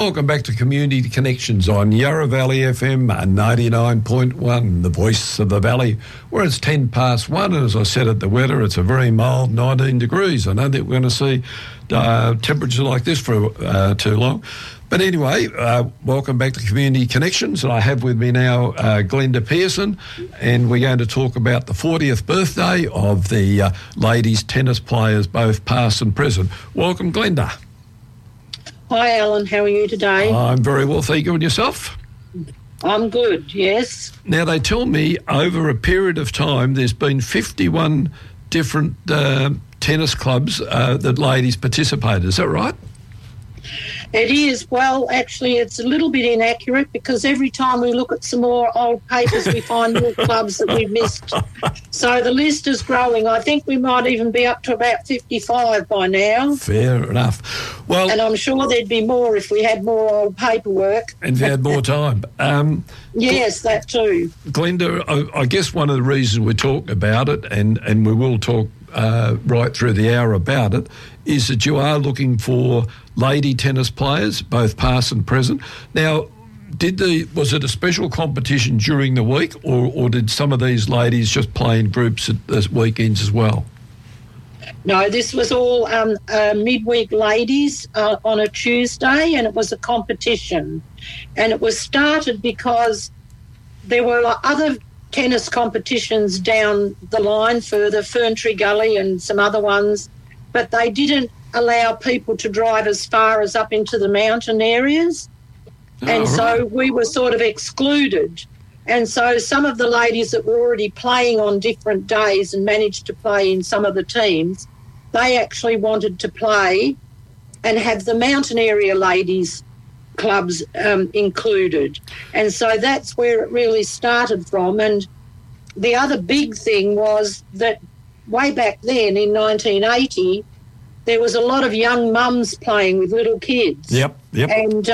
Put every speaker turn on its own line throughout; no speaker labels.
Welcome back to Community Connections on Yarra Valley FM 99.1, the voice of the valley, where it's 10 past 1, and as I said at the weather, it's a very mild 19 degrees. I don't think we're going to see temperatures like this for too long. But anyway, welcome back to Community Connections, and I have with me now Glenda Pearson, and we're going to talk about the 40th birthday of the ladies tennis players, both past and present. Welcome, Glenda.
Hi, Alan. How are you today?
I'm very well, thank you. And yourself?
I'm good, yes.
Now, they tell me over a period of time there's been 51 different tennis clubs that ladies participated. Is that right?
It is. Well, actually, it's a little bit inaccurate because every time we look at some more old papers, we find more clubs that we've missed. So the list is growing. I think we might even be up to about 55 by now.
Fair enough. Well,
and I'm sure there'd be more if we had more old paperwork.
And if we had more time.
Yes, that too.
Glenda, I guess one of the reasons we talk about it, and we will talk right through the hour about it, is that you are looking for lady tennis players, both past and present. Now, was it a special competition during the week, or did some of these ladies just play in groups at weekends as well?
No, this was all midweek ladies on a Tuesday, and it was a competition. And it was started because there were other tennis competitions down the line further, Ferntree Gully and some other ones, but they didn't allow people to drive as far as up into the mountain areas. And so we were sort of excluded. And so some of the ladies that were already playing on different days and managed to play in some of the teams, they actually wanted to play and have the mountain area ladies clubs included. And so that's where it really started from. And the other big thing was that way back then in 1980, there was a lot of young mums playing with little kids.
Yep.
And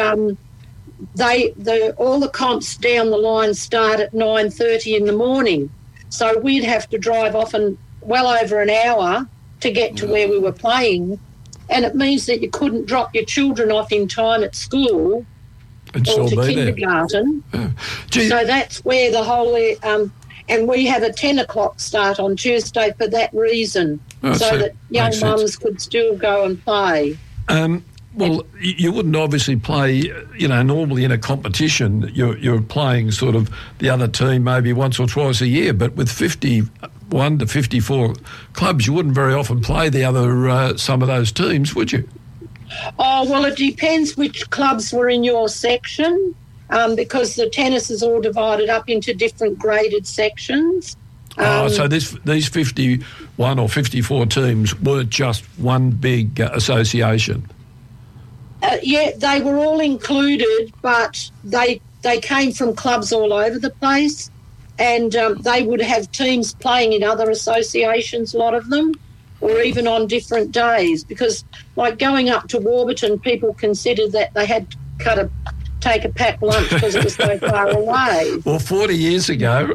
all the comps down the line start at 9:30 in the morning. So we'd have to drive often well over an hour to get to where we were playing. And it means that you couldn't drop your children off in time at school or to kindergarten. So that's where the whole... and we have a 10 o'clock start on Tuesday for that reason, so that young mums could still go and play.
Well, you wouldn't obviously play, normally in a competition, you're playing sort of the other team maybe once or twice a year, but with 51 to 54 clubs, you wouldn't very often play the other some of those teams, would you?
Oh, well, it depends which clubs were in your section, because the tennis is all divided up into different graded sections.
So these 51 or 54 teams were just one big association?
Yeah, they were all included, but they came from clubs all over the place, and they would have teams playing in other associations, a lot of them, or even on different days, because like going up to Warburton, people considered that they had to take a packed lunch because it was so far away.
Well, 40 years ago,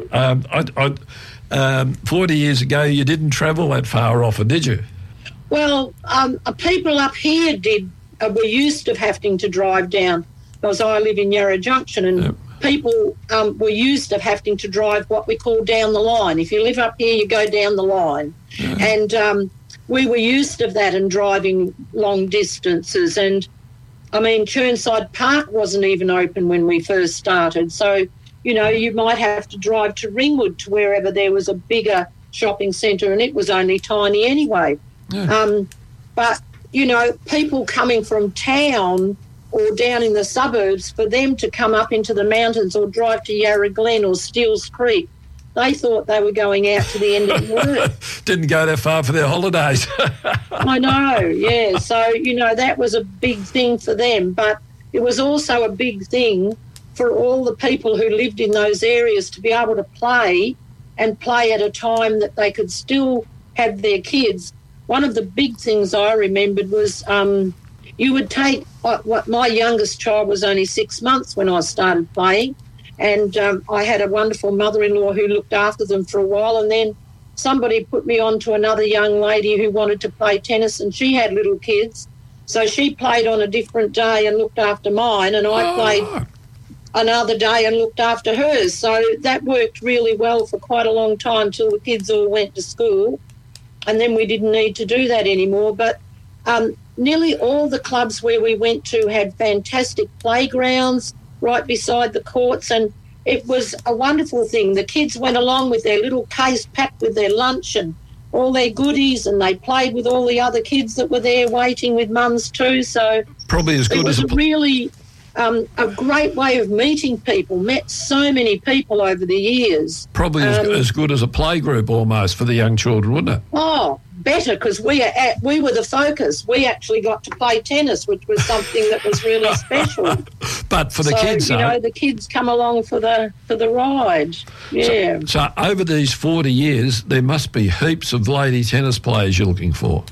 40 years ago, you didn't travel that far often, did you?
Well, people up here were used to having to drive down, because I live in Yarra Junction, and people were used to having to drive what we call down the line. If you live up here, you go down the line. And we were used to that and driving long distances. And, I mean, Churnside Park wasn't even open when we first started. So, you might have to drive to Ringwood, to wherever there was a bigger shopping centre, and it was only tiny anyway. But, people coming from town or down in the suburbs, for them to come up into the mountains or drive to Yarra Glen or Steeles Creek, they thought they were going out to the end of the world.
Didn't go that far for their holidays.
I know, yeah. So, that was a big thing for them. But it was also a big thing for all the people who lived in those areas to be able to play and play at a time that they could still have their kids. One of the big things I remembered was you would take what my youngest child was only 6 months when I started playing, and I had a wonderful mother-in-law who looked after them for a while, and then somebody put me on to another young lady who wanted to play tennis, and she had little kids. So she played on a different day and looked after mine, and I played another day and looked after hers. So that worked really well for quite a long time till the kids all went to school, and then we didn't need to do that anymore. But nearly all the clubs where we went to had fantastic playgrounds right beside the courts, and it was a wonderful thing. The kids went along with their little case packed with their lunch and all their goodies, and they played with all the other kids that were there waiting with mums too. So
probably as good
it was
as
really a great way of meeting people. Met so many people over the years.
Probably as good as a playgroup almost for the young children, wouldn't it?
Oh, better, because we were the focus. We actually got to play tennis, which was something that was really special.
But for the kids,
you know, the kids come along for the ride. Yeah.
So over these 40 years, there must be heaps of lady tennis players you're looking for.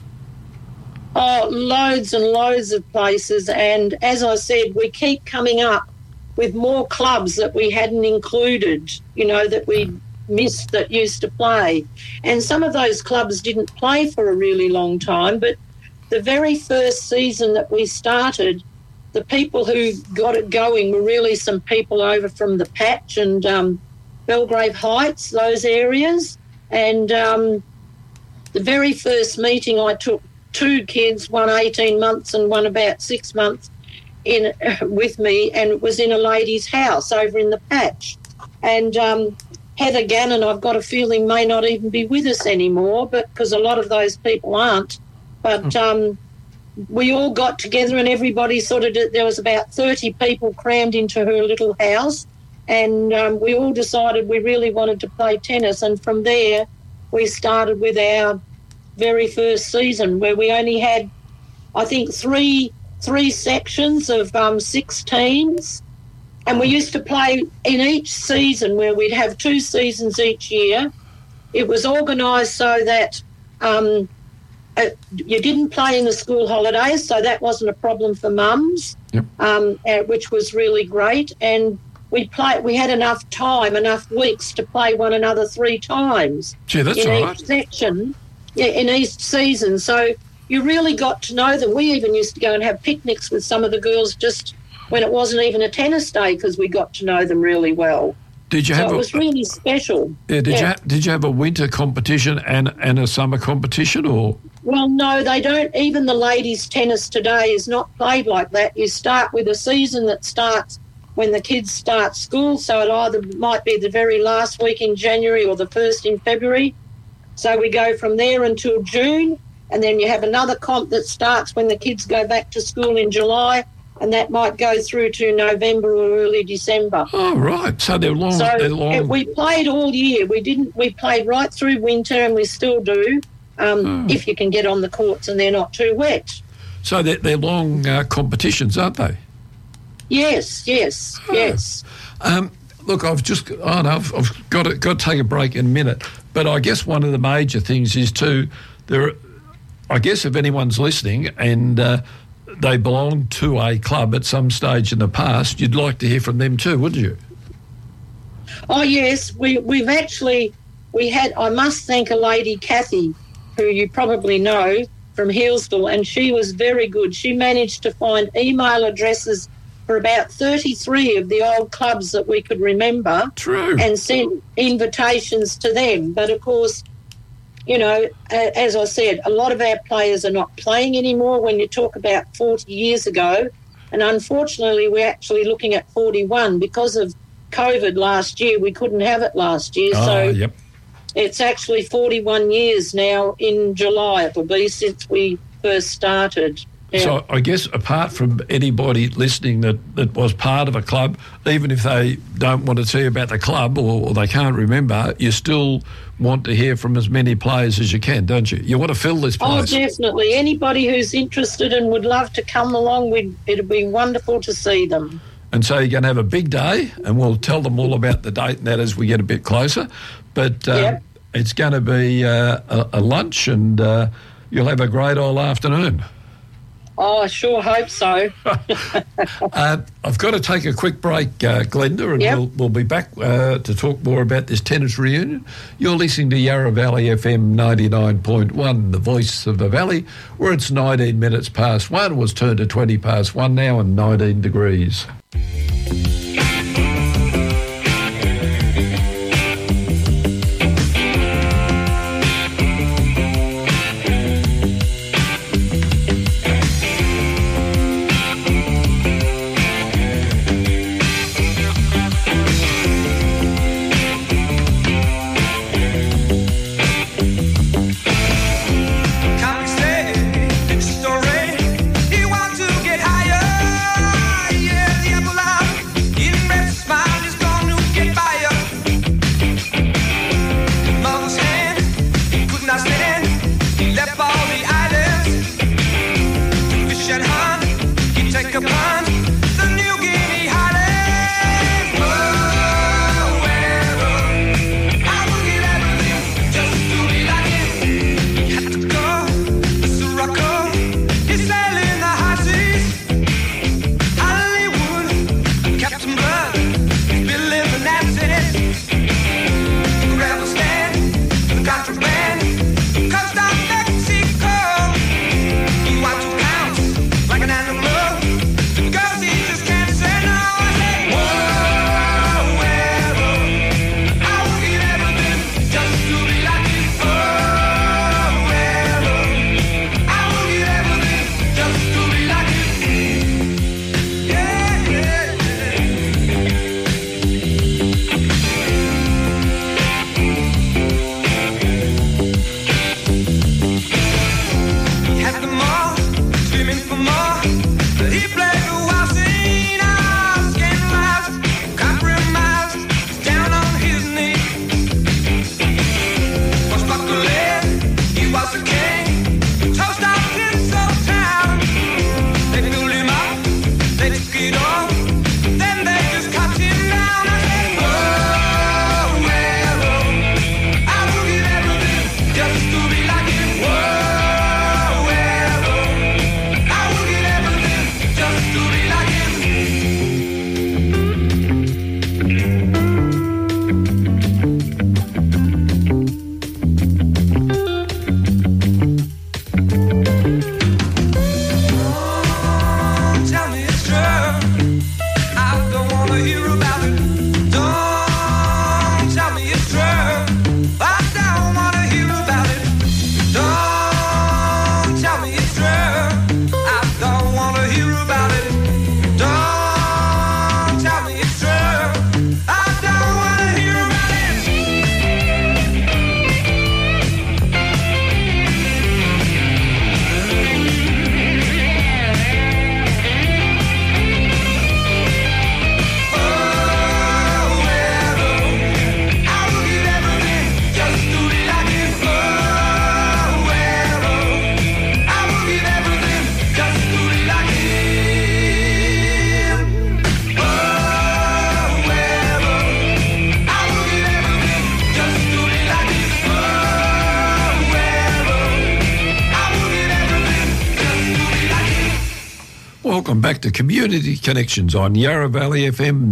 Oh, loads and loads of places. And as I said, we keep coming up with more clubs that we hadn't included, you know, that we missed that used to play. And some of those clubs didn't play for a really long time, but the very first season that we started, the people who got it going were really some people over from the Patch and Belgrave Heights, those areas. And the very first meeting I took 2 kids, one 18 months and one about 6 months, in with me, and it was in a lady's house over in the Patch. And Heather Gannon, I've got a feeling, may not even be with us anymore, but because a lot of those people aren't. But we all got together and everybody sort of there was about 30 people crammed into her little house, and we all decided we really wanted to play tennis. And from there, we started with our very first season, where we only had, I think, three sections of 6 teams, and we used to play in each season, where we'd have 2 seasons each year. It was organised so that you didn't play in the school holidays, so that wasn't a problem for mums. Yep. Which was really great. And we had enough time, enough weeks to play one another 3 times.
Gee, that's all right.
Each section. Yeah, in each season. So you really got to know them. We even used to go and have picnics with some of the girls just when it wasn't even a tennis day, because we got to know them really well.
Did you
it was really special.
Yeah, did you have a winter competition and a summer competition, or?
Well, no, they don't. Even the ladies' tennis today is not played like that. You start with a season that starts when the kids start school, so it either might be the very last week in January or the first in February. So we go from there until June, and then you have another comp that starts when the kids go back to school in July, and that might go through to November or early December.
Oh, right. So they're long.
We played all year. We played right through winter, and we still do, if you can get on the courts and they're not too wet.
So they're long competitions, aren't they?
Yes.
Look, I've got to take a break in a minute, but I guess one of the major things is too, I guess if anyone's listening and they belong to a club at some stage in the past, you'd like to hear from them too, wouldn't you?
Oh yes, I must thank a lady, Kathy, who you probably know from Healesville, and she was very good. She managed to find email addresses for about 33 of the old clubs that we could remember.
True.
And sent invitations to them. But, of course, you know, as I said, a lot of our players are not playing anymore when you talk about 40 years ago. And unfortunately, we're actually looking at 41 because of COVID last year. We couldn't have it last year.
Yep.
It's actually 41 years now in July it will be since we first started. Yeah.
So I guess apart from anybody listening that was part of a club, even if they don't want to tell you about the club or they can't remember, you still want to hear from as many players as you can, don't you? You want to fill this place.
Oh, definitely. Anybody who's interested and would love to come along, it'd be wonderful to see them.
And so you're going to have a big day, and we'll tell them all about the date and that as we get a bit closer. But It's going to be a lunch, and you'll have a great old afternoon.
Oh, I sure hope so.
I've got to take a quick break, Glenda, and we'll be back to talk more about this tennis reunion. You're listening to Yarra Valley FM 99.1, the voice of the valley, where it's 19 minutes past 1. It was turned to 20 past 1 now and 19 degrees. Welcome back to Community Connections on Yarra Valley FM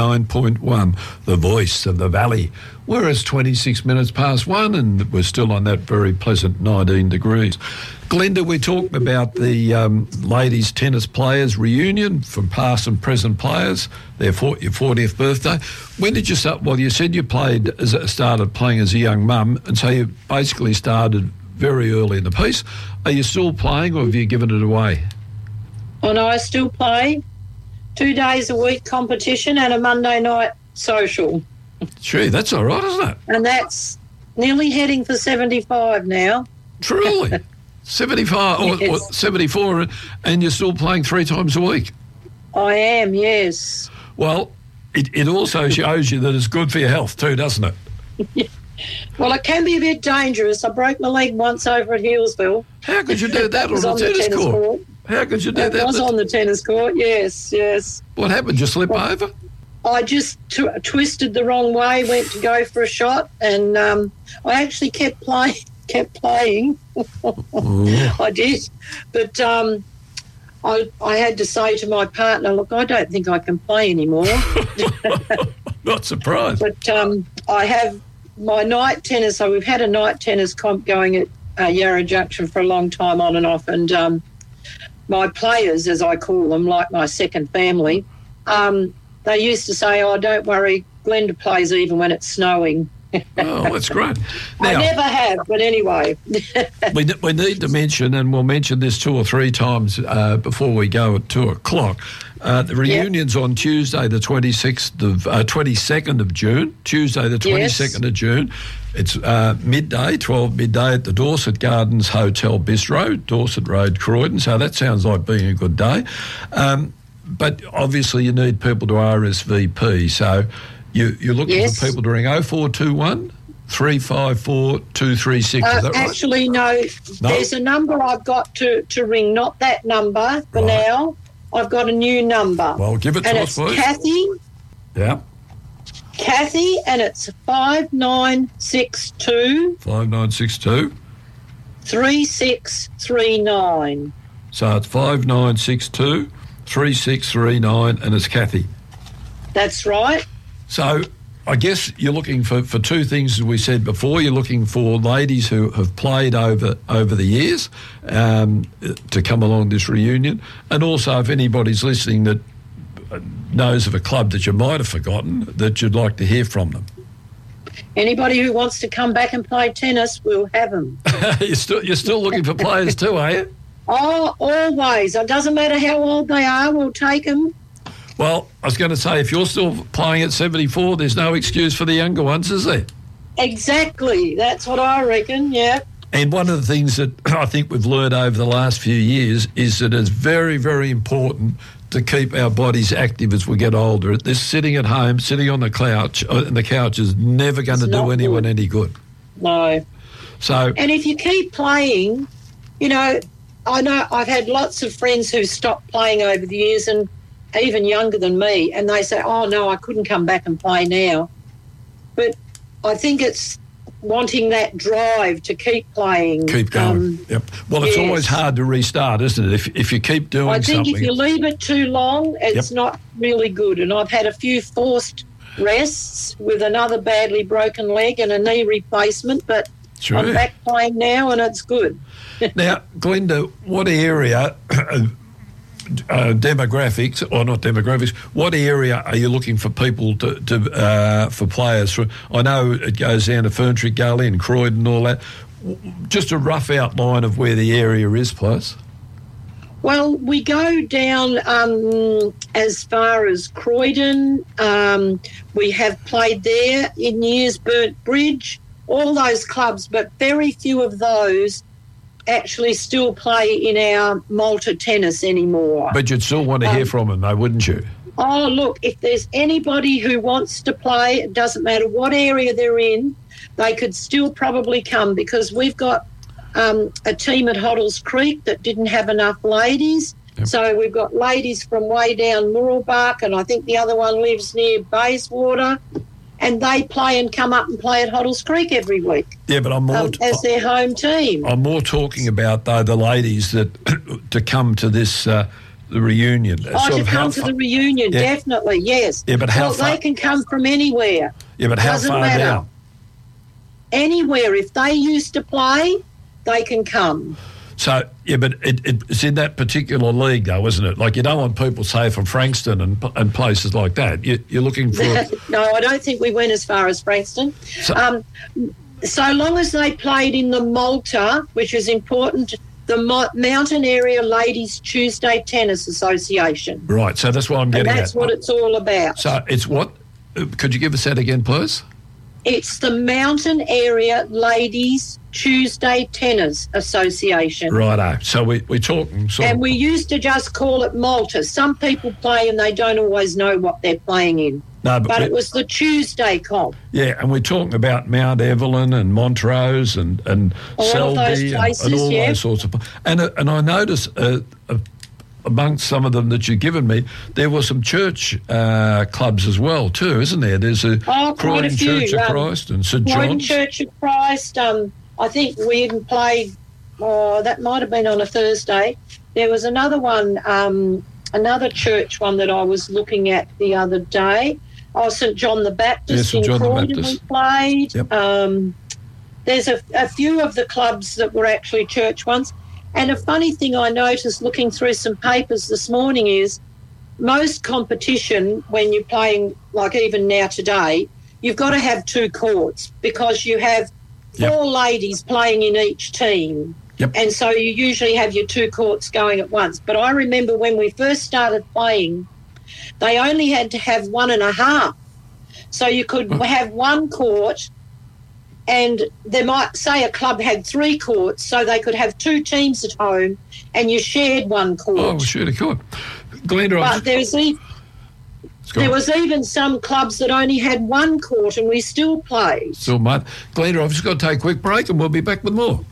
99.1, the voice of the valley. Where it's 26 minutes past 1 and we're still on that very pleasant 19 degrees. Glenda, we talked about the ladies tennis players reunion from past and present players, your 40th birthday. When did you start? Well, you said you started playing as a young mum, and so you basically started very early in the piece. Are you still playing or have you given it away?
Oh, no, I still play. 2 days a week competition and a Monday night social.
Gee, that's all right, isn't it?
And that's nearly heading for 75 now.
Truly? 75 or 74, and you're still playing 3 times a week?
I am, yes.
Well, it also shows you that it's good for your health too, doesn't it?
Well, it can be a bit dangerous. I broke my leg once over at Hillsville.
How could you do that on the tennis court? How could you do that?
I was on the tennis court, yes.
What happened? You slip over?
I just twisted the wrong way, went to go for a shot, and I actually kept playing. I did. But I had to say to my partner, look, I don't think I can play anymore.
Not surprised.
But I have my night tennis. So we've had a night tennis comp going at Yarra Junction for a long time, on and off. And my players, as I call them, like my second family, they used to say, oh, don't worry, Glenda plays even when it's snowing.
Oh, that's great. Now,
I never have, but anyway.
we need to mention, and we'll mention this 2 or 3 times before we go at 2 o'clock, the reunion's on Tuesday the 22nd of June, Tuesday the 22nd of June. It's midday, 12 midday at the Dorset Gardens Hotel Bistro, Dorset Road, Croydon, so that sounds like being a good day. But obviously you need people to RSVP, so you're looking for people to ring 0421 354 236. Is that right?
Actually, no. There's a number I've got to ring, not that number for now. I've got a new number.
Well, give it to us, please.
Kathy.
Yeah.
Kathy, and it's 5962.
5962.
3639.
So it's 5962 3639, and it's Kathy.
That's right.
So I guess you're looking for 2 things, as we said before. You're looking for ladies who have played over the years to come along this reunion, and also if anybody's listening that knows of a club that you might have forgotten that you'd like to hear from them.
Anybody who wants to come back and play tennis, we'll have them.
You're still looking for players too, are you?
Oh, always. It doesn't matter how old they are, we'll take them.
Well, I was going to say, if you're still playing at 74, there's no excuse for the younger ones, is there?
Exactly. That's what I reckon, yeah.
And one of the things that I think we've learned over the last few years is that it's very, very important to keep our bodies active as we get older. This sitting at home, sitting on the couch is never going to do anyone any good.
No.
So,
and if you keep playing, I know I've had lots of friends who stopped playing over the years, and even younger than me, and they say, oh, no, I couldn't come back and play now. But I think it's wanting that drive to keep playing.
Keep going, yep. Well, it's always hard to restart, isn't it, if you keep doing something.
I think if you leave it too long, it's not really good. And I've had a few forced rests with another badly broken leg and a knee replacement, but I'm back playing now and it's good.
Now, Glenda, what area... demographics, or not demographics, what area are you looking for people for players? I know it goes down to Ferntree Gully and Croydon and all that. Just a rough outline of where the area is, please.
Well, we go down as far as Croydon. We have played there in years, Burnt Bridge, all those clubs, but very few of those actually still play in our Malta tennis anymore.
But you'd still want to hear from them, though, wouldn't you?
Oh, look, if there's anybody who wants to play, it doesn't matter what area they're in, they could still probably come, because we've got a team at Hoddles Creek that didn't have enough ladies. Yep. So we've got ladies from way down Murrelbach, and I think the other one lives near Bayswater. And they play and come up and play at Hoddles Creek every week.
Yeah, but I'm more
as their home team.
I'm more talking about, though, the ladies that to come to this the reunion.
Oh, to come to the reunion, definitely, yes.
Yeah, but how far?
They can come from anywhere.
Yeah, but how far down?
Anywhere. If they used to play, they can come.
So, yeah, but it's in that particular league, though, isn't it? Like, you don't want people, say, from Frankston and places like that. You're looking for...
No, I don't think we went as far as Frankston. So long as they played in the Malta, which is important, the Mountain Area Ladies Tuesday Tennis Association.
Right, so that's what I'm getting at.
And that's what it's all about.
So it's what? Could you give us that again, please?
It's the Mountain Area Ladies Tuesday Tennis Association.
Righto. So we're talking...
And we used to just call it Malta. Some people play and they don't always know what they're playing in.
No,
but it was the Tuesday comp.
Yeah, and we're talking about Mount Evelyn and Montrose and Selby and all those sorts of... And I noticed... amongst some of them that you've given me, there were some church clubs as well too, isn't there? There's a Croydon Church of Christ and St John's.
Croydon Church of Christ. I think we even played, that might have been on a Thursday, There was another one, another church one that I was looking at the other day. Oh, St John the Baptist in Croydon we played.
Yep.
There's a few of the clubs that were actually church ones. And a funny thing I noticed looking through some papers this morning is most competition, when you're playing, like even now today, you've got to have 2 courts because you have 4 ladies playing in each team.
Yep.
And so you usually have your 2 courts going at once. But I remember when we first started playing, they only had to have 1.5. So you could have 1 court, and they might say a club had 3 courts, so they could have 2 teams at home and you shared 1 court.
Oh, sure they could. Glenda,
but there was even some clubs that only had 1 court and we still played.
Still might. Glenda, I've just got to take a quick break and we'll be back with more.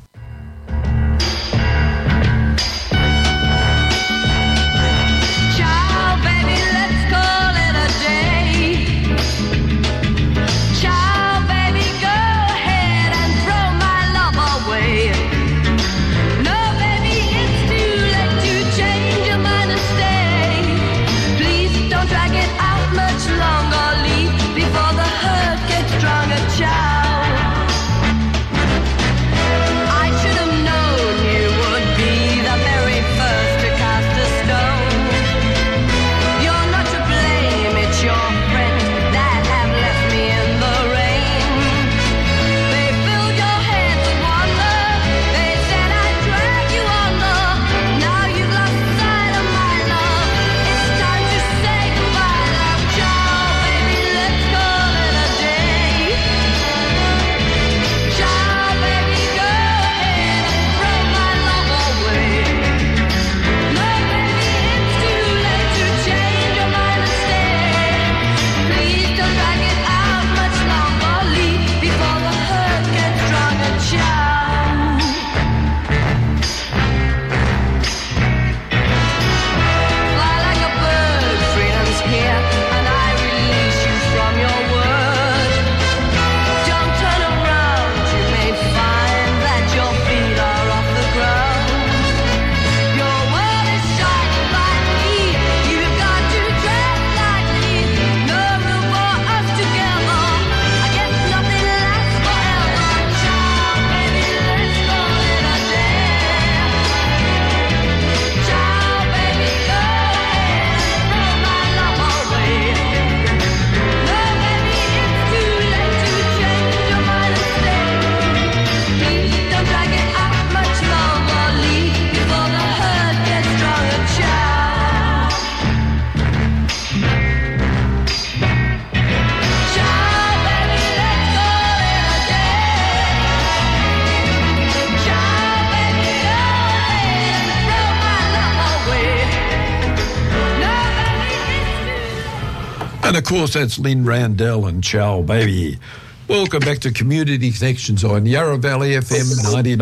And of course, that's Lynn Randell and Chow Baby. Welcome back to Community Connections on Yarra Valley FM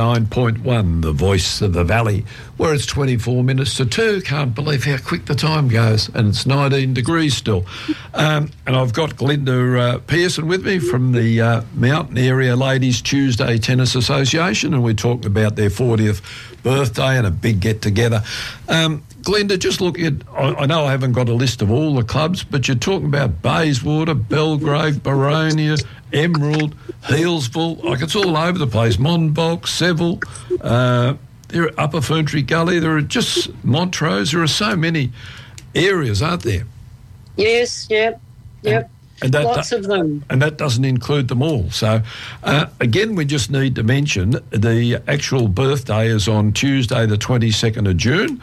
99.1, the voice of the valley, where it's 24 minutes to 2. Can't believe how quick the time goes, and it's 19 degrees still. And I've got Glenda Pearson with me from the Mountain Area Ladies Tuesday Tennis Association, and we're talking about their 40th birthday and a big get-together. Glenda, just look at, I know I haven't got a list of all the clubs, but you're talking about Bayswater, Belgrave, Baronia, Emerald, Healesville, like it's all over the place, Monbulk, Seville, there are Upper Ferntree Gully, there are just Montrose, there are so many areas, aren't there?
Yes, yep.
And that,
lots of them. And
that doesn't include them all. So, again, we just need to mention the actual birthday is on Tuesday the 22nd of June,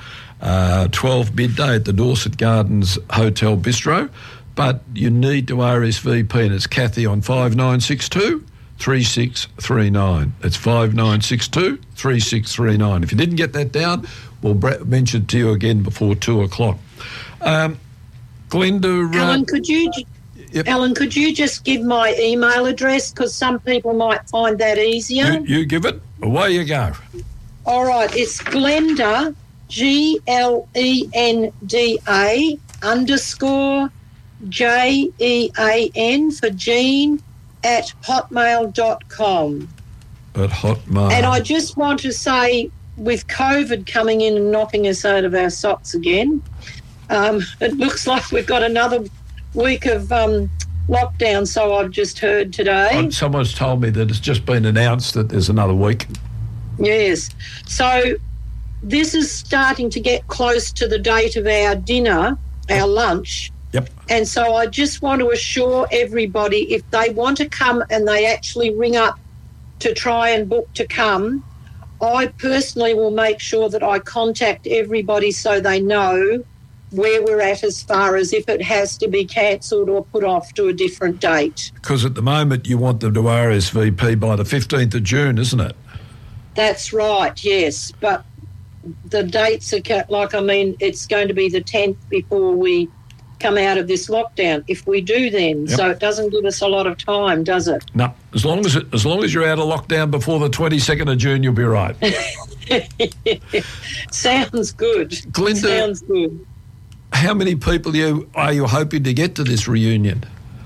12 midday at the Dorset Gardens Hotel Bistro. But you need to RSVP, and it's Kathy on 5962 3639. It's 5962 3639. If you didn't get that down, we'll mention it to you again before 2 o'clock. Glenda...
Alan, could you...
Yep.
Alan, could you just give my email address, because some people might find that easier?
You give it. Away you go.
All right. It's Glenda, GLENDA _JEAN for Jean at hotmail.com.
At Hotmail.
And I just want to say with COVID coming in and knocking us out of our socks again, it looks like we've got another week of lockdown, so I've just heard today.
Someone's told me that it's just been announced that there's another week.
Yes. So this is starting to get close to the date of our dinner, our lunch.
Yep.
And so I just want to assure everybody, if they want to come and they actually ring up to try and book to come, I personally will make sure that I contact everybody so they know where we're at as far as if it has to be cancelled or put off to a different date.
Because at the moment you want them to RSVP by the 15th of June, isn't it?
That's right, yes. But the dates are, it's going to be the 10th before we come out of this lockdown, if we do then.
Yep.
So it doesn't give us a lot of time, does it?
No, as long as you're out of lockdown before the 22nd of June, you'll be right.
Sounds good.
Glenda,
sounds good.
How many people are you hoping to get to this reunion?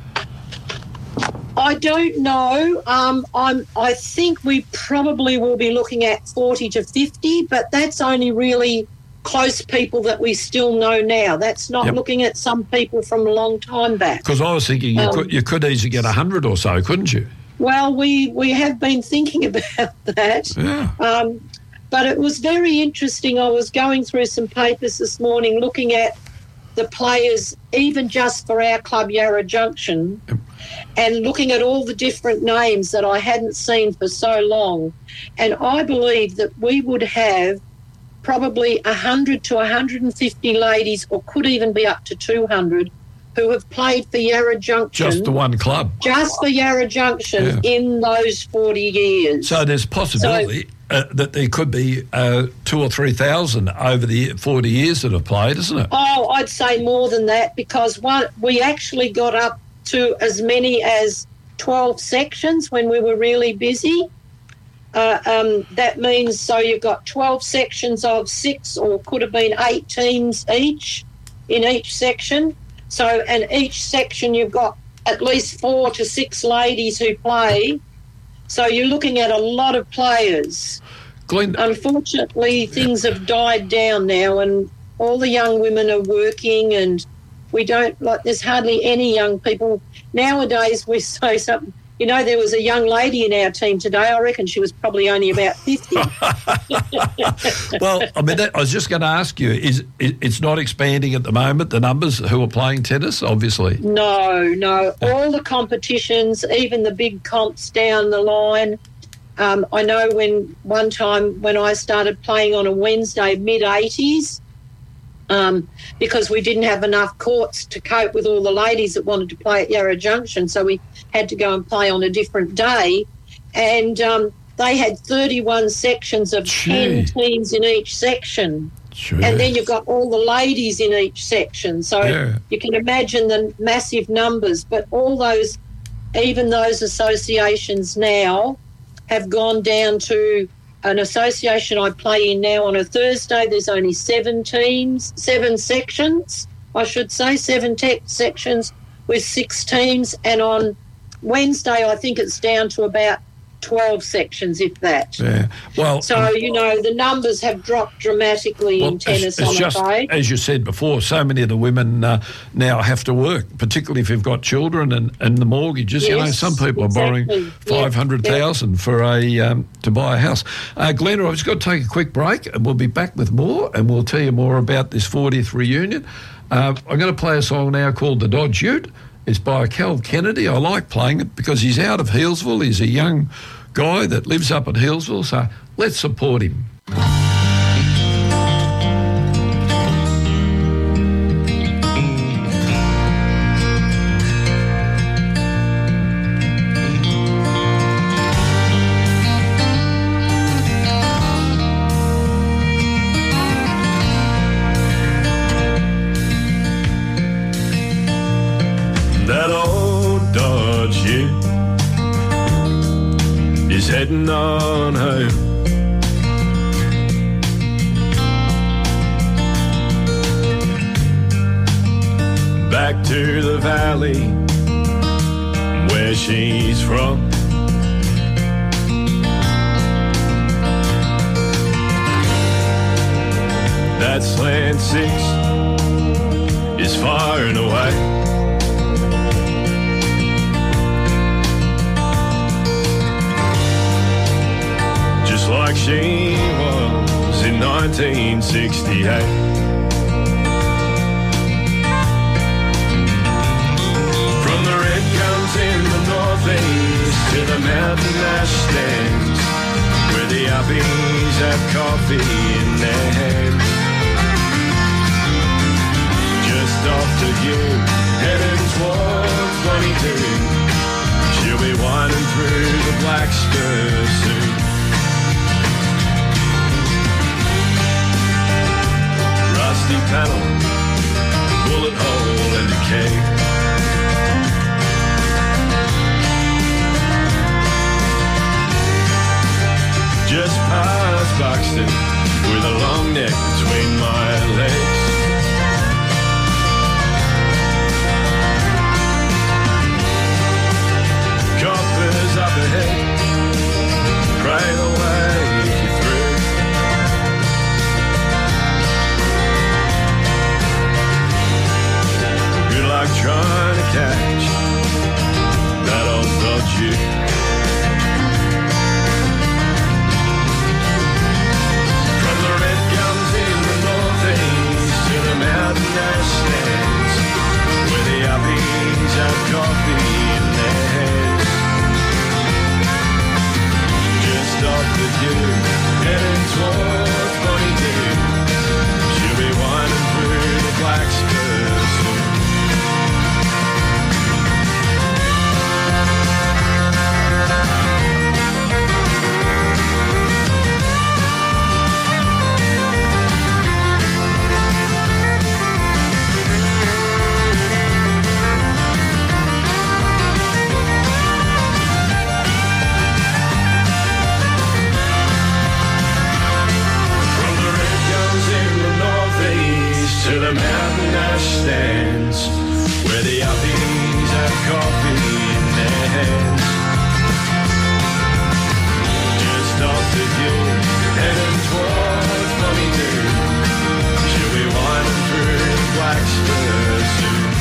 I don't know. I think we probably will be looking at 40 to 50, but that's only really close people that we still know now. That's not looking at some people from a long time back.
Because I was thinking you could easily get 100 or so, couldn't you?
Well, we have been thinking about that.
Yeah.
But it was very interesting. I was going through some papers this morning looking at the players, even just for our club, Yarra Junction, and looking at all the different names that I hadn't seen for so long. And I believe that we would have probably 100 to 150 ladies, or could even be up to 200, who have played for Yarra Junction.
Just the one club.
Just for Yarra Junction in those 40 years.
So there's possibility that there could be 2,000 or 3,000 over the 40 years that have played, isn't it?
Oh, I'd say more than that, because we actually got up to as many as 12 sections when we were really busy. That means so you've got 12 sections of 6, or could have been 8 teams each in each section. So, and each section you've got at least 4 to 6 ladies who play. So you're looking at a lot of players.
Glenn,
unfortunately, things have died down now, and all the young women are working, and there's hardly any young people. Nowadays, we say something. You know, there was a young lady in our team today. I reckon she was probably only about 50.
Well, I mean, I was just going to ask you, it's not expanding at the moment, the numbers who are playing tennis, obviously?
No. All the competitions, even the big comps down the line. I know one time when I started playing on a Wednesday, mid-80s, because we didn't have enough courts to cope with all the ladies that wanted to play at Yarra Junction, so we had to go and play on a different day. And they had 31 sections of 10 teams in each section.
Sure.
And then you've got all the ladies in each section. So you can imagine the massive numbers. But even those associations now have gone down to an association I play in now on a Thursday. There's only 7 sections, I should say, 7 sections with 6 teams. And on Wednesday, I think it's down to about 12 sections, if that.
Yeah. Well,
so, the numbers have dropped dramatically in tennis, I'm afraid.
As you said before, so many of the women now have to work, particularly if you've got children and the mortgages.
Yes,
some people are borrowing $500,000 for to buy a house. Glenda, I've just got to take a quick break, and we'll be back with more, and we'll tell you more about this 40th reunion. I'm going to play a song now called The Dodge Ute. It's by Cal Kennedy. I like playing it because he's out of Healesville. He's a young guy that lives up at Healesville, so let's support him. Heading on home. Back to the valley where she's from.
that slant six is far and away. Just like she was in 1968. In the northeast to the mountain ash stands, where the uppies have coffee in their hands. Just off to you, heading towards 22. She'll be winding through the black spur soon. Rusty panel, bullet hole and decay. Just past Buxton, with a long neck between my legs. Coppers up ahead, pray the way you through. Good luck trying to catch that old dodgy. Mountain ash stands, where the uppies have coffee in their hands. Just off the queue, heading towards 42. She'll be winding through the black spurs soon. To the mountain ash stands, where the uppies have coffee in their hands. Just off the hill, heading towards 42. She'll be winding through the black spurs soon.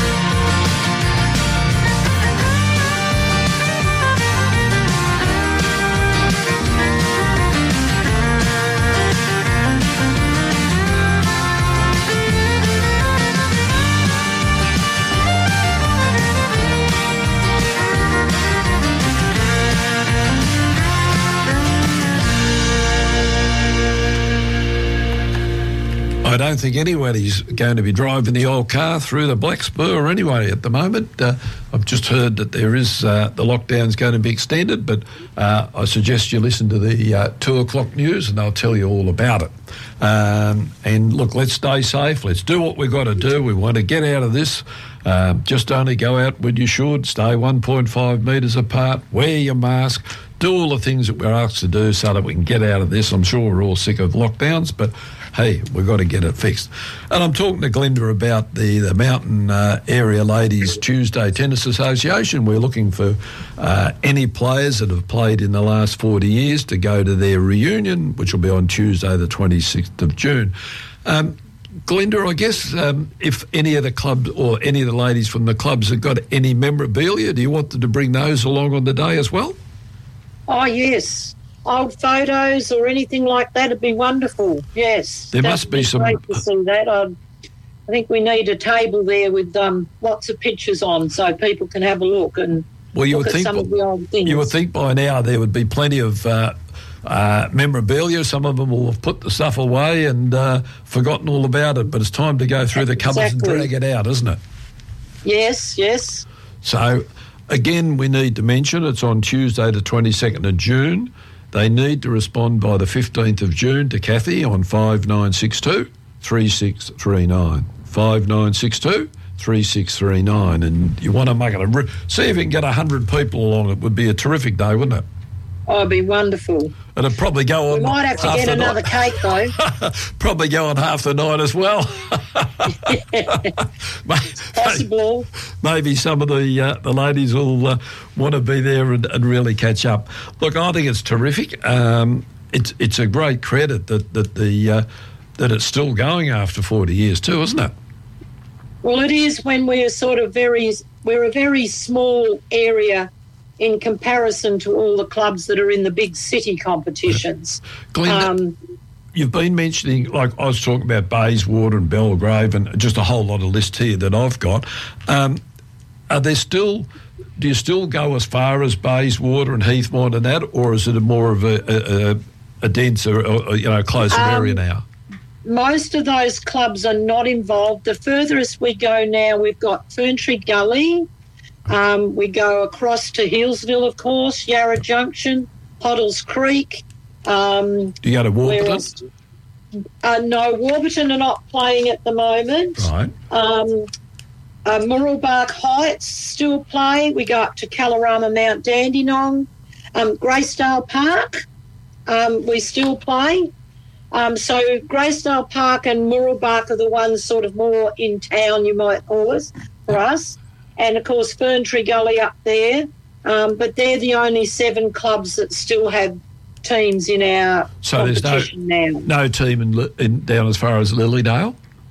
I don't think anybody's going to be driving the old car through the Black Spur anyway at the moment. I've just heard that there is the lockdown's going to be extended, but I suggest you listen to the 2 o'clock news and they'll tell you all about it. And look, let's stay safe. Let's do what we've got to do. We want to get out of this. Just only go out when you should. Stay 1.5 metres apart. Wear your mask. Do all the things that we're asked to do so that we can get out of this. I'm sure we're all sick of lockdowns, but hey, we've got to get it fixed. And I'm talking to Glenda about the Mountain Area Ladies Tuesday Tennis Association. We're looking for any players that have played in the last 40 years to go to their reunion, which will be on Tuesday the 26th of June. Glenda, I guess if any of the clubs or any of the ladies from the clubs have got any memorabilia, do you want them to bring those along on the day as well?
Oh, yes. Old photos or anything like that would be wonderful, yes.
There must be some...
Great to see that. I think we need a table there with lots of pictures on so people can have a look and look at some of the old things.
You would think by now there would be plenty of memorabilia. Some of them will have put the stuff away and forgotten all about it, but it's time to go through the cupboards and drag it out, isn't it?
Yes, yes.
So, again, we need to mention it's on Tuesday the 22nd of June. They need to respond by the 15th of June to Kathy on 5962 3639. 5962 3639. And you want to make it see if you can get 100 people along. It would be a terrific day, wouldn't it?
Oh, it'd be wonderful.
And it'd probably go on.
We might have to get another cake, though.
Probably go on half the night as well.
Possible.
Maybe some of the ladies will want to be there and really catch up. Look, I think it's terrific. It's a great credit that the that it's still going after 40 years too, isn't it?
Well, it is when we're we're a very small area in comparison to all the clubs that are in the big city competitions.
Glenn, you've been mentioning, like I was talking about Bayswater and Belgrave and just a whole lot of lists here that I've got. Are there still... Do you still go as far as Bayswater and Heathmont and that, or is it more of a denser, or, closer area now?
Most of those clubs are not involved. The furthest we go now, we've got Ferntree Gully. We go across to Hillsville, of course, Yarra Junction, Hoddles Creek.
Do you go to Warburton?
No, Warburton are not playing at the moment.
Right.
Murrelbark Heights still play. We go up to Kalorama Mount Dandenong. Greysdale Park, we still play. So Greysdale Park and Murrelbark are the ones sort of more in town, you might call us, for us. And, of course, Ferntree Gully up there. But they're the only 7 clubs that still have teams in our competition now.
No team down as far as Lilydale?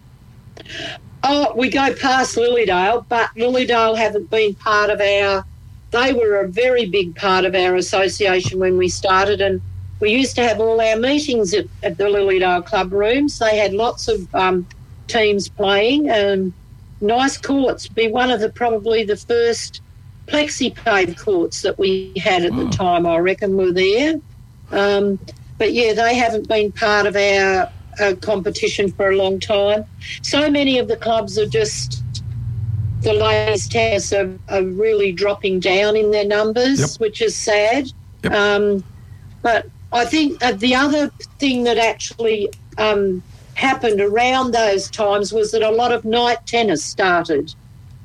Oh, we go past Lilydale, but Lilydale haven't been part of they were a very big part of our association when we started, and we used to have all our meetings at the Lilydale club rooms. They had lots of teams playing and nice courts. Be one of probably the first plexi-paved courts that we had at the time, I reckon, were there. But, yeah, they haven't been part of our competition for a long time. So many of the clubs are just, the ladies' tennis are really dropping down in their numbers, which is sad. Yep. But I think the other thing that actually happened around those times was that a lot of night tennis started.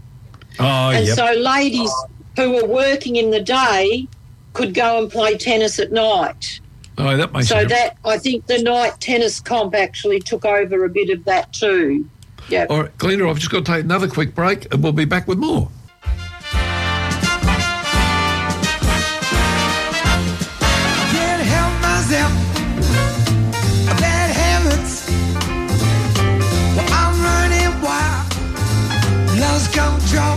So ladies who were working in the day could go and play tennis at night.
Oh, that makes
sense. So I think the night tennis comp actually took over a bit of that too. Yeah.
All right, Glenda, I've just got to take another quick break and we'll be back with more.
Can't help myself. Bad habits. Well, I'm running wild. Lost control.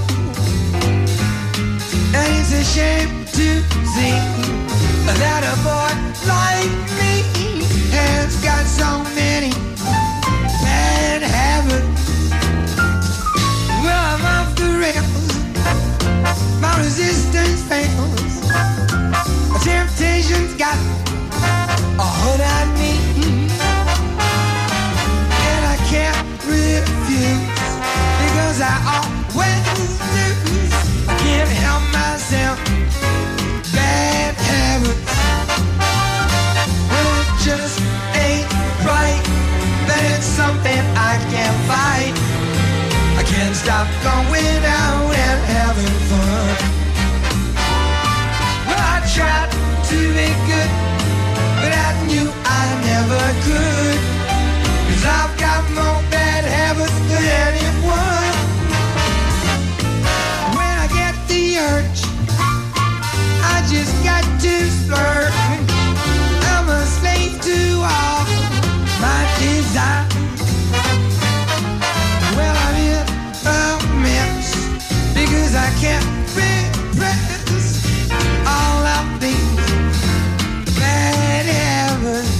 And it's a shame to see that a boy like me has got so many bad habits. Well, I'm off the rails. My resistance fails. Temptation's got a hold on me, and I can't refuse because I always lose. I can't help myself. Bad habits. Well, it just ain't right, but it's something I can't fight. I can't stop going out and having fun. Well, I tried to be good, but I knew I never could, 'cause I've got more bad habits than anyone. When I get the urge, I just got to splurge. I'm a slave to all my desires. Well, I'm in a mess because I can't repress all of these bad habits.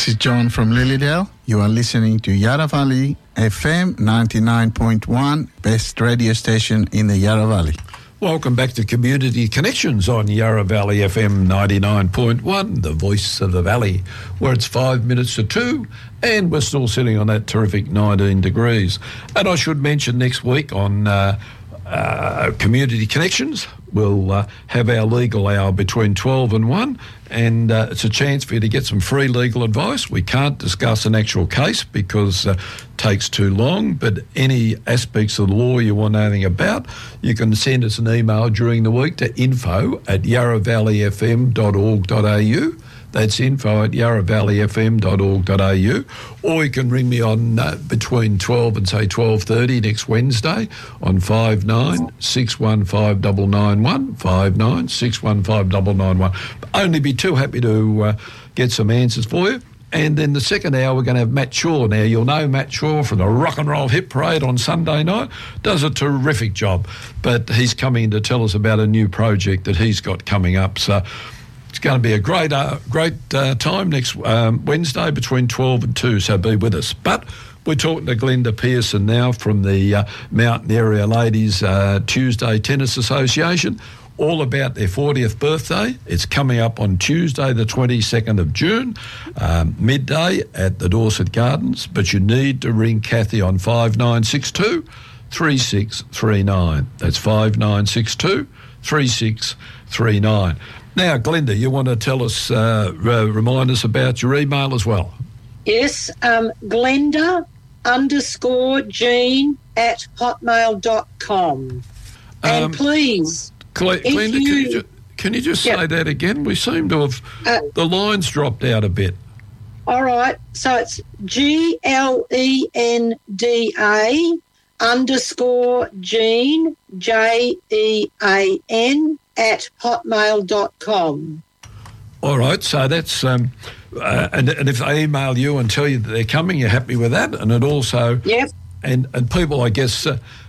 This is John from Lilydale. You are listening to Yarra Valley FM 99.1, best radio station in the Yarra Valley.
Welcome back to Community Connections on Yarra Valley FM 99.1, the voice of the valley, where it's 5 minutes to 2 and we're still sitting on that terrific 19 degrees. And I should mention next week on Community Connections, we'll have our legal hour between 12 and 1, and it's a chance for you to get some free legal advice. We can't discuss an actual case because it takes too long, but any aspects of the law you want anything about, you can send us an email during the week to info@yarravalleyfm.org.au. That's info@yarravalleyfm.org.au, or you can ring me on between 12 and say 12:30 next Wednesday on 59615991, 59615991. Only be too happy to get some answers for you. And then the second hour, we're going to have Matt Shaw. Now, you'll know Matt Shaw from the Rock and Roll Hit Parade on Sunday night. Does a terrific job. But he's coming to tell us about a new project that he's got coming up. So it's going to be a great time next Wednesday between 12 and 2, so be with us. But we're talking to Glenda Pearson now from the Mountain Area Ladies Tuesday Tennis Association, all about their 40th birthday. It's coming up on Tuesday the 22nd of June, midday at the Dorset Gardens, but you need to ring Kathy on 5962 3639. That's 5962 3639. Now, Glenda, you want to tell us, remind us about your email as well?
Yes, Glenda_Jean@hotmail.com. And please,
Glenda, can you just say that again? We seem to have, the line's dropped out a bit.
All right, so it's GLENDA_Jean, JEAN, @hotmail.com.
All right, so that's and if they email you and tell you that they're coming, you're happy with that, and it also and people, I guess,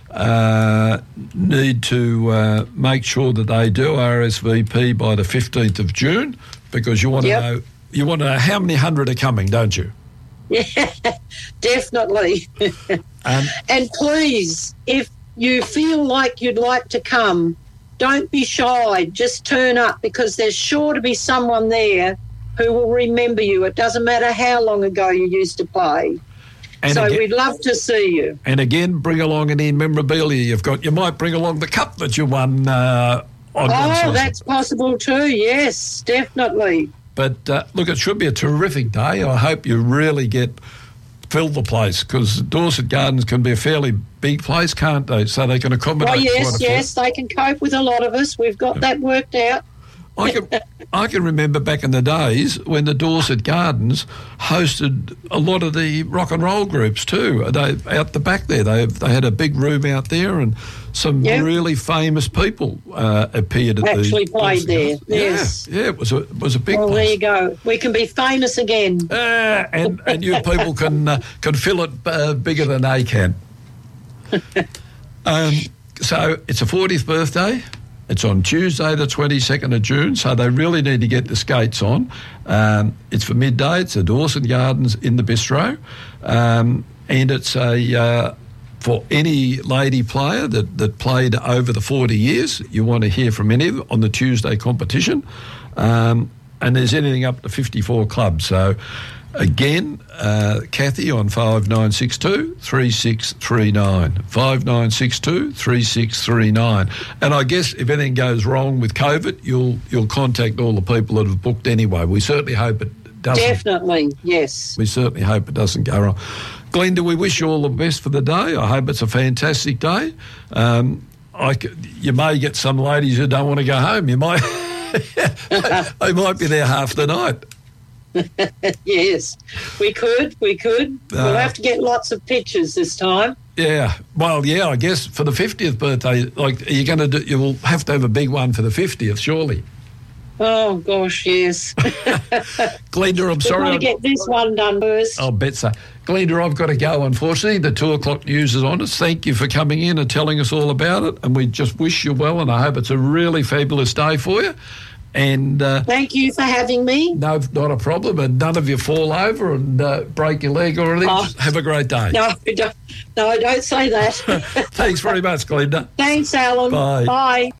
need to make sure that they do RSVP by the 15th of June, because you want to know how many hundred are coming, don't you?
Yeah, definitely. And please, if you feel like you'd like to come, don't be shy. Just turn up, because there's sure to be someone there who will remember you. It doesn't matter how long ago you used to play. And so we'd love to see you.
And again, bring along any memorabilia you've got. You might bring along the cup that you won on.
Oh, that's possible too. Yes, definitely.
But look, it should be a terrific day. I hope you really fill the place, because Dorset Gardens can be a fairly big place, can't they? So they can accommodate.
Oh, yes, they can cope with a lot of us. We've got that worked out.
I can remember back in the days when the Dorset Gardens hosted a lot of the rock and roll groups too. They out the back there, they had a big room out there, and some really famous people appeared at
actually played there. Yes,
it was a big.
Well,
place.
There you go. We can be famous again.
And you people can fill it bigger than they can. So it's a 40th birthday. It's on Tuesday the 22nd of June, so they really need to get the skates on. It's for midday. It's the Dorset Gardens in the Bistro, and it's for any lady player that played over the 40 years. You want to hear from any of them on the Tuesday competition, and there's anything up to 54 clubs. So again, Kathy on 5962 3639, 5962 3639. And I guess if anything goes wrong with COVID, you'll contact all the people that have booked anyway. We certainly hope it doesn't.
Definitely, yes.
We certainly hope it doesn't go wrong. Glenda, we wish you all the best for the day. I hope it's a fantastic day. You may get some ladies who don't want to go home. You might, they might be there half the night.
Yes, we could. We'll have to get lots of pictures this time.
Yeah, well, yeah, I guess for the 50th birthday, you will have to have a big one for the 50th, surely.
Oh, gosh, yes.
Glenda, I'm sorry.
We've got to get this one done first.
I'll bet so. Glenda, I've got to go, unfortunately. The 2 o'clock news is on us. Thank you for coming in and telling us all about it, and we just wish you well, and I hope it's a really fabulous day for you. And
Thank you for having me.
no, not a problem. And none of you fall over and break your leg or anything.
Oh.
Have a great day.
No, don't say that.
Thanks very much, Glenda.
Thanks, Alan.
Bye.
Bye.